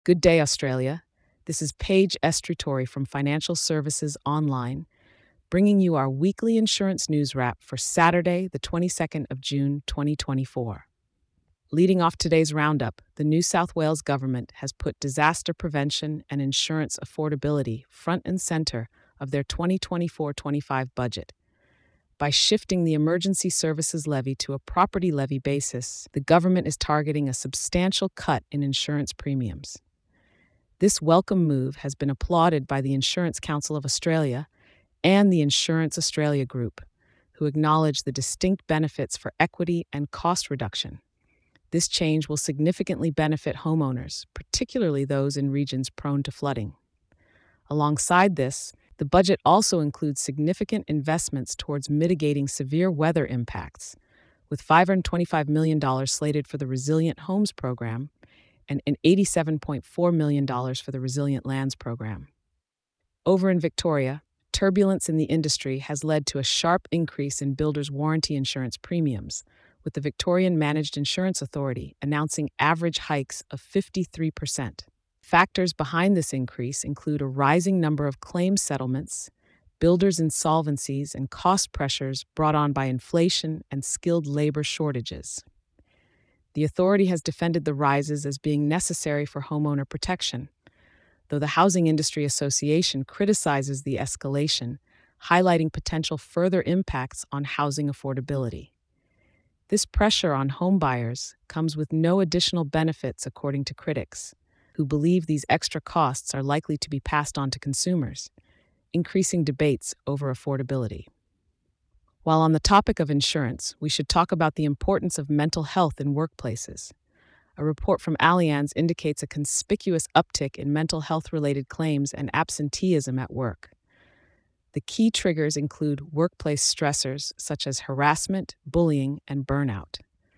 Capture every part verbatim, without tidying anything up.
Good day, Australia. This is Paige Estrutori from Financial Services Online, bringing you our weekly insurance news wrap for Saturday, the twenty-second of June, twenty twenty-four. Leading off today's roundup, the New South Wales government has put disaster prevention and insurance affordability front and center of their twenty twenty-four twenty-five budget. By shifting the emergency services levy to a property levy basis, the government is targeting a substantial cut in insurance premiums. This welcome move has been applauded by the Insurance Council of Australia and the Insurance Australia Group, who acknowledge the distinct benefits for equity and cost reduction. This change will significantly benefit homeowners, particularly those in regions prone to flooding. Alongside this, the budget also includes significant investments towards mitigating severe weather impacts, with five hundred twenty-five million dollars slated for the Resilient Homes Program and eighty-seven point four million dollars for the Resilient Lands Program. Over in Victoria, turbulence in the industry has led to a sharp increase in builders' warranty insurance premiums, with the Victorian Managed Insurance Authority announcing average hikes of fifty-three percent. Factors behind this increase include a rising number of claim settlements, builders' insolvencies, and cost pressures brought on by inflation and skilled labor shortages. The authority has defended the rises as being necessary for homeowner protection, though the Housing Industry Association criticizes the escalation, highlighting potential further impacts on housing affordability. This pressure on homebuyers comes with no additional benefits, according to critics, who believe these extra costs are likely to be passed on to consumers, increasing debates over affordability. While on the topic of insurance, we should talk about the importance of mental health in workplaces. A report from Allianz indicates a conspicuous uptick in mental health-related claims and absenteeism at work. The key triggers include workplace stressors such as harassment, bullying, and burnout.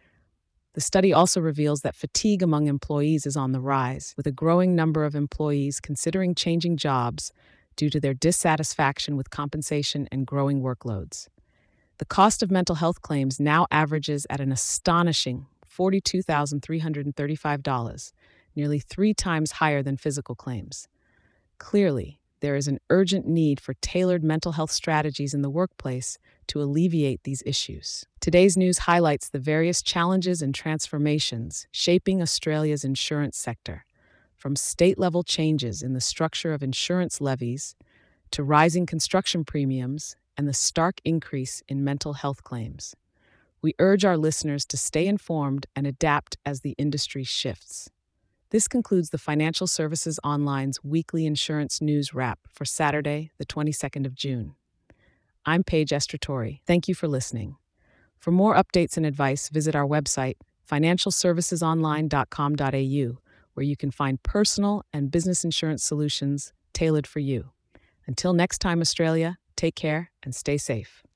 The study also reveals that fatigue among employees is on the rise, with a growing number of employees considering changing jobs due to their dissatisfaction with compensation and growing workloads. The cost of mental health claims now averages at an astonishing forty-two thousand three hundred thirty-five dollars, nearly three times higher than physical claims. Clearly, there is an urgent need for tailored mental health strategies in the workplace to alleviate these issues. Today's news highlights the various challenges and transformations shaping Australia's insurance sector, from state-level changes in the structure of insurance levies to rising construction premiums and the stark increase in mental health claims. We urge our listeners to stay informed and adapt as the industry shifts. This concludes the Financial Services Online's weekly insurance news wrap for Saturday, the twenty-second of June. I'm Paige Estrutori. Thank you for listening. For more updates and advice, visit our website, financial services online dot com dot a u, where you can find personal and business insurance solutions tailored for you. Until next time, Australia, take care and stay safe.